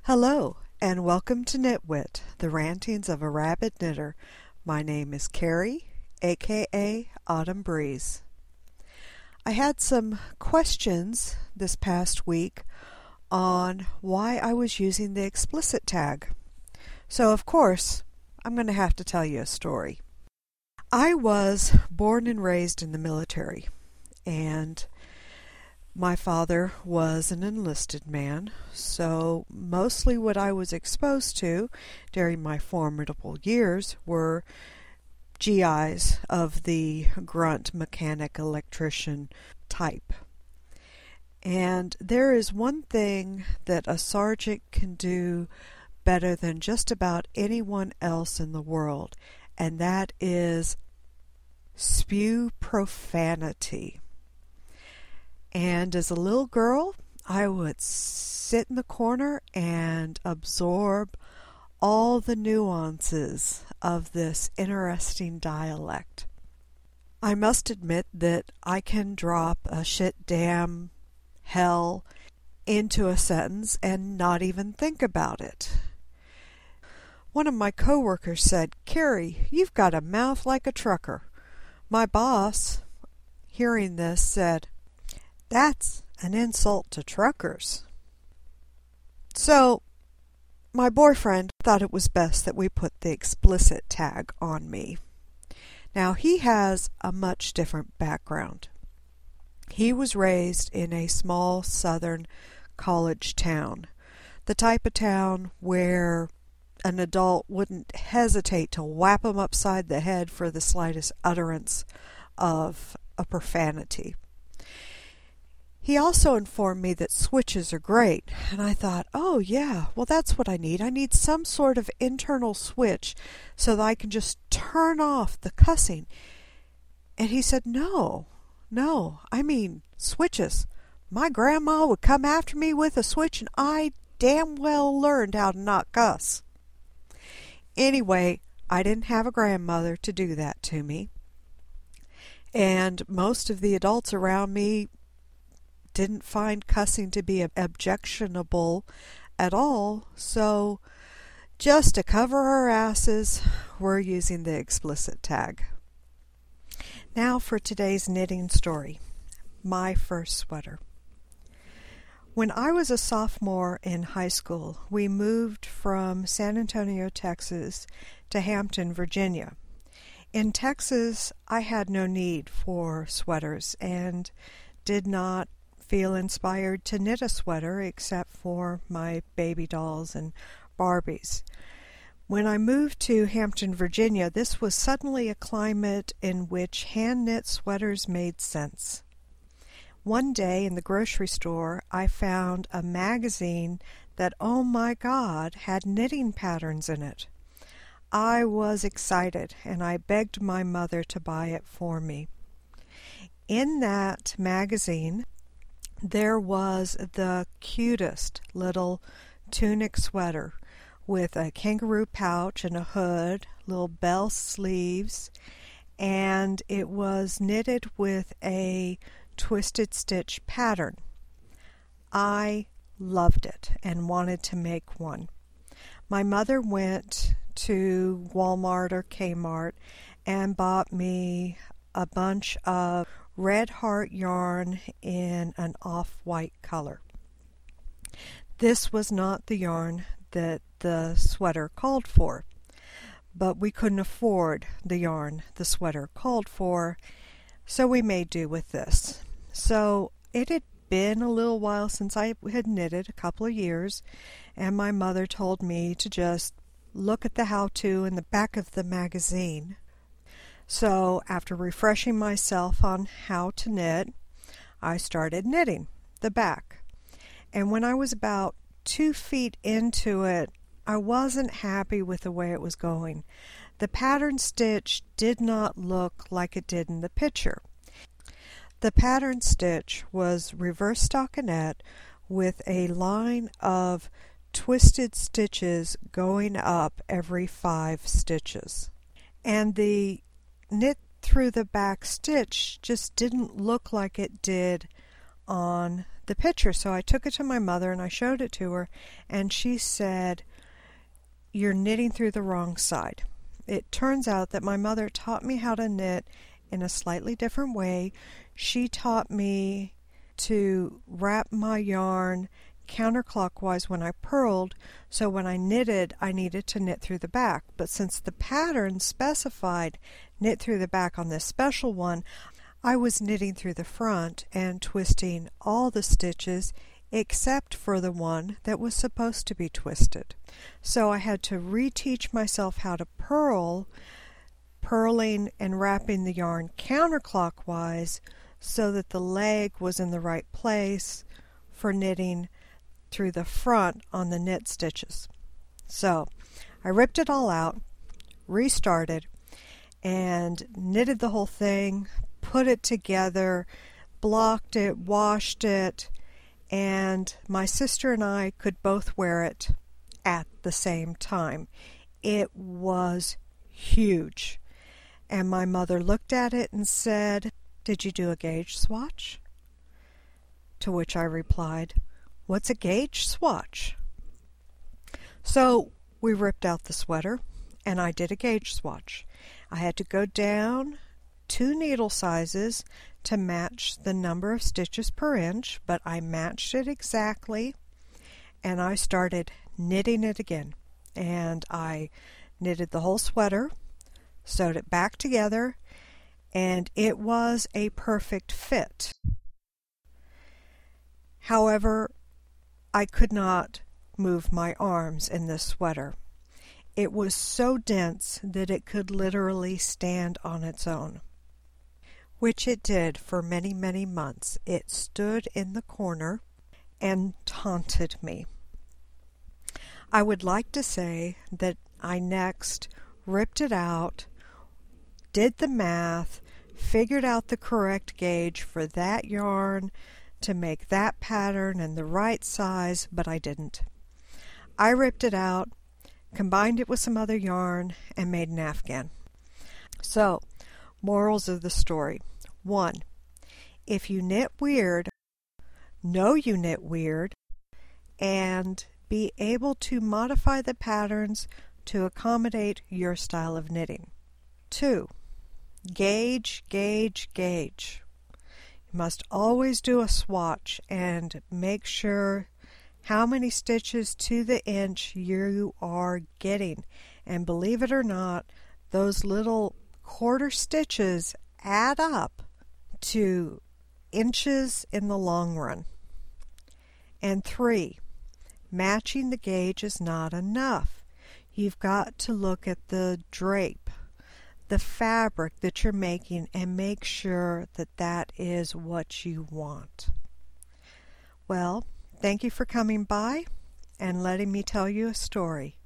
Hello, and welcome to Knitwit, the rantings of a rabid knitter. My name is Carrie, aka Autumn Breeze. I had some questions this past week on why I was using the explicit tag. So, of course, I'm going to have to tell you a story. I was born and raised in the military, and my father was an enlisted man, so mostly what I was exposed to during my formidable years were GIs of the grunt mechanic electrician type. And there is one thing that a sergeant can do better than just about anyone else in the world, and that is spew profanity. And as a little girl, I would sit in the corner and absorb all the nuances of this interesting dialect. I must admit that I can drop a shit, damn, hell into a sentence and not even think about it. One of my coworkers said, "Carrie, you've got a mouth like a trucker." My boss, hearing this, said, "That's an insult to truckers." So, my boyfriend thought it was best that we put the explicit tag on me. Now, he has a much different background. He was raised in a small southern college town, the type of town where an adult wouldn't hesitate to whap him upside the head for the slightest utterance of a profanity. He also informed me that switches are great, and I thought, oh yeah, well that's what I need. I need some sort of internal switch so that I can just turn off the cussing. And he said, no, I mean switches. My grandma would come after me with a switch and I damn well learned how to not cuss. Anyway, I didn't have a grandmother to do that to me. And most of the adults around me didn't find cussing to be objectionable at all, so just to cover our asses, we're using the explicit tag. Now for today's knitting story, my first sweater. When I was a sophomore in high school, we moved from San Antonio, Texas to Hampton, Virginia. In Texas, I had no need for sweaters and did not feel inspired to knit a sweater except for my baby dolls and Barbies. When I moved to Hampton, Virginia, this was suddenly a climate in which hand-knit sweaters made sense. One day in the grocery store, I found a magazine that, oh my God, had knitting patterns in it. I was excited, and I begged my mother to buy it for me. In that magazine, there was the cutest little tunic sweater with a kangaroo pouch and a hood, little bell sleeves, and it was knitted with a twisted stitch pattern. I loved it and wanted to make one. My mother went to Walmart or Kmart and bought me a bunch of Red Heart yarn in an off-white color. This was not the yarn that the sweater called for, but we couldn't afford the yarn the sweater called for, so we made do with this. So it had been a little while since I had knitted, a couple of years, and my mother told me to just look at the how-to in the back of the magazine. So after refreshing myself on how to knit, I started knitting the back. And when I was about 2 feet into it, I wasn't happy with the way it was going. The pattern stitch did not look like it did in the picture. The pattern stitch was reverse stockinette with a line of twisted stitches going up every 5 stitches. And the knit through the back stitch just didn't look like it did on the picture. So I took it to my mother and I showed it to her, and she said, "You're knitting through the wrong side." It turns out that my mother taught me how to knit in a slightly different way. She taught me to wrap my yarn counterclockwise when I purled, so when I knitted, I needed to knit through the back. But since the pattern specified knit through the back on this special one, I was knitting through the front and twisting all the stitches except for the one that was supposed to be twisted. So I had to reteach myself how to purl, purling and wrapping the yarn counterclockwise so that the leg was in the right place for knitting through the front on the knit stitches. So I ripped it all out, restarted, and knitted the whole thing, put it together, blocked it, washed it, and my sister and I could both wear it at the same time. It was huge. And my mother looked at it and said, "Did you do a gauge swatch?" To which I replied, "What's a gauge swatch?" So we ripped out the sweater and I did a gauge swatch. I had to go down 2 needle sizes to match the number of stitches per inch, but I matched it exactly, and I started knitting it again. And I knitted the whole sweater, sewed it back together, and it was a perfect fit. However, I could not move my arms in this sweater. It was so dense that it could literally stand on its own, which it did for many, many months. It stood in the corner and taunted me. I would like to say that I next ripped it out, did the math, figured out the correct gauge for that yarn to make that pattern and the right size, but I didn't. I ripped it out, combined it with some other yarn, and made an afghan. So, morals of the story. 1. If you knit weird, know you knit weird, and be able to modify the patterns to accommodate your style of knitting. 2. Gauge, gauge, gauge. You must always do a swatch and make sure how many stitches to the inch you are getting. And believe it or not, those little quarter stitches add up to inches in the long run. And 3, matching the gauge is not enough. You've got to look at the drape, the fabric that you're making, and make sure that that is what you want. Well, thank you for coming by and letting me tell you a story.